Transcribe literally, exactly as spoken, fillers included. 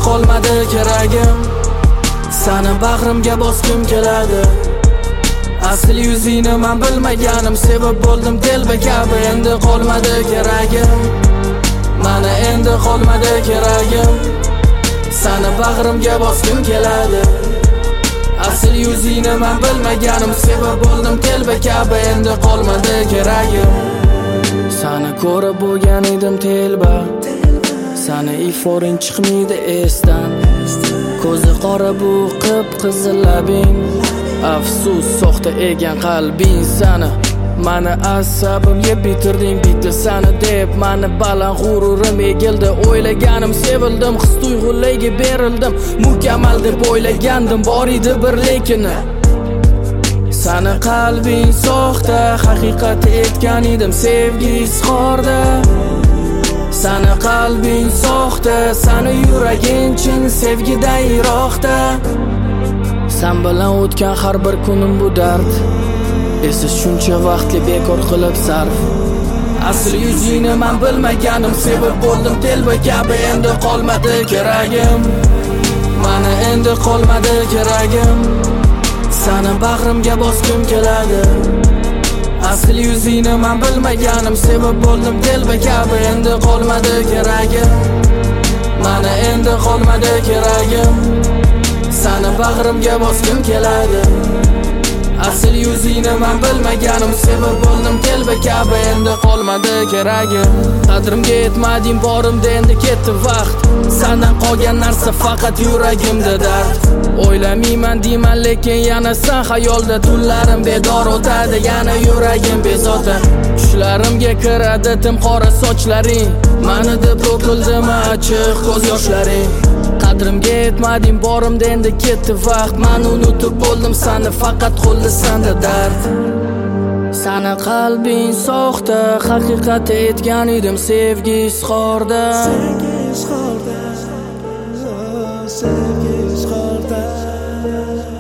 qolmadi keragim. Sani bag'rimga bosgim keladi. Asl yuzingni men bilmaganim, sevib bo'ldim telba kabi. Endi qolmadi keragim, mana endi qolmadi keragim. Sani bag'rimga bosgim keladi. Asl yuzingni men bilmaganim, sevib bo'ldim telba kabi. Endi qolmadi keragim. Sani ko'rib bo'lgan edim telba, sani iforing chiqmaydi esdan. Ko'zi qora bu qip-qizil labing, afsus soxta egan qalbing. Sani mani asabim yeb bitirding, bitti sani deb mani baland g'ururim egildi. O'ylaganim sevildim, his tuyg'ularga berildim. Mukammal deb o'ylagandim, bor edi bir lekini. Sani qalbing soxta, haqiqat aytgan edim sevgi izhorda. Sani qalbing soxta, sani yuraging chin sevgidan yiroqda. Sen bilan o'tgan har bir kunim bu dard, esa shuncha vaqtli bekor qilib sarf. Asl yuzingni men bilmaganim, sevib bo'ldim telba kabi. Endi qolmadi keragim, mana endi qolmadi keragim. Sani bag'rimga bosgim keladi. Asl yuzingni men bilmaganim, sevib bo'ldim telba kabi. Endi qolmadi keragim, mana endi qolmadi keragim. Sani bag'rimga bosgim keladi. Asl yuzingni men bilmaganim, sevib bo'ldim telba kabi. Endi qolmadi keragim. Qadrimga yetmading borimda, endi ketdi vaqt. Sendan qolgan narsa faqat yuragimda dard. O'ylamayman deyman lekin yana sen xayolda. Tunlarim bedor o'tadi, yana yuragim bezovta. Tushlarimga kiradi tim qora sochlaring, mani deb to'kildimi ochiq ko'z yoshlaring. Qadrimga yetmading borimda, endi ketdi vaqt. Men unutib bo'ldim seni, faqat qo'lda senda dard. Sani qalbing soxta, haqiqat aytgan edim sevgi izhorda. Sevgi izhorda, sevgi izhorda.